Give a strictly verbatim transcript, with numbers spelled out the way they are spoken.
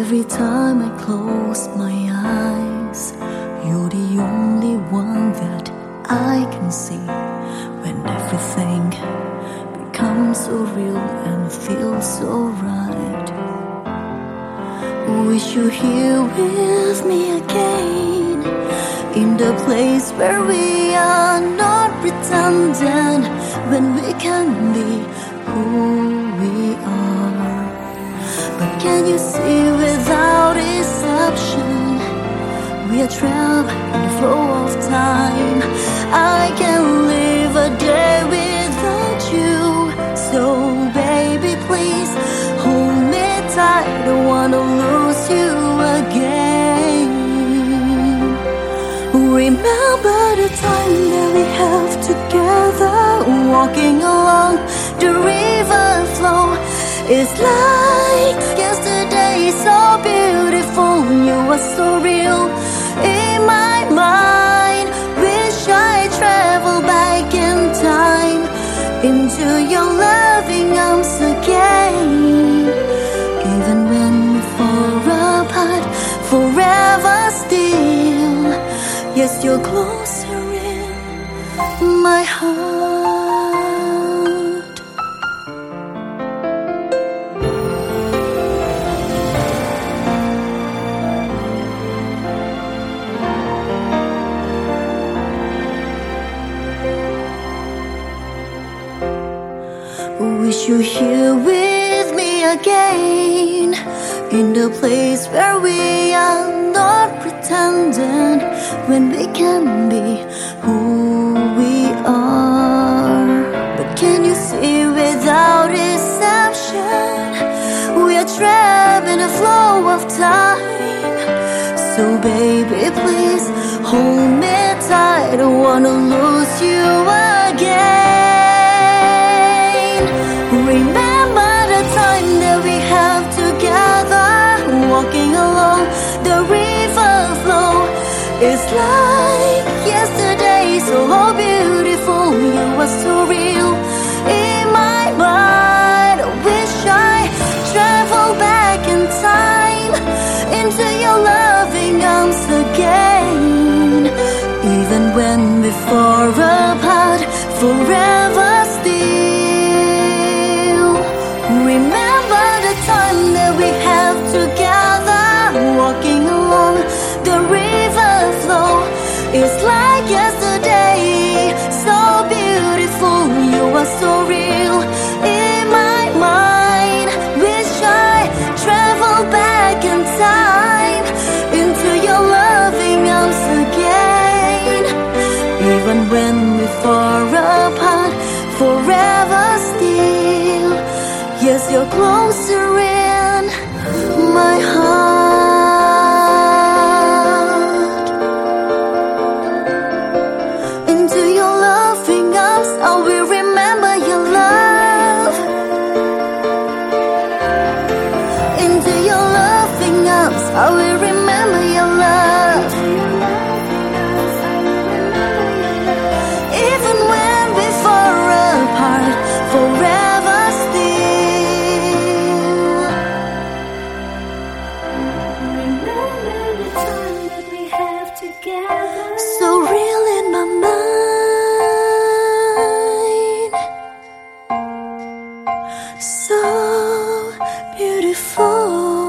Every time I close my eyes, you're the only one that I can see. When everything becomes so real and feels so right, wish you're here with me again, in the place where we are not pretending, when we can be who we are. But can you see, without exception, we are trapped in the flow of time. I can't live a day without you. So baby, please hold me tight, don't wanna lose you again. Remember the time that we have together, walking along the river flow. It's like yesterday, so beautiful, you are so real in my mind. Wish I travel back in time, into your loving arms again. Even when we fall apart, forever still, yes, you're closer in my heart. Wish you're here with me again, in the place where we are not pretending, when we can be who we are. But can you see, without exception, we are trapped in the flow of time. So baby, please hold me tight, don't wanna lose you again. Remember the time that we have together, walking along the river flow. It's like yesterday, so beautiful, you are so real in my mind. I wish I travel back in time, into your loving arms again. Even when we're far apart, forever still. Remember the time that we have together, walking along the river flow. It's like yesterday, so beautiful, you are so real in my mind. Wish I travel back in time, into your loving arms again. Even when we're far apart, forever still, yes, you're closer in my heart. Into your loving arms, I will remember your love. Into your loving arms, I will remember your love. Even when we're far apart, forever still. So real in my mind, so beautiful.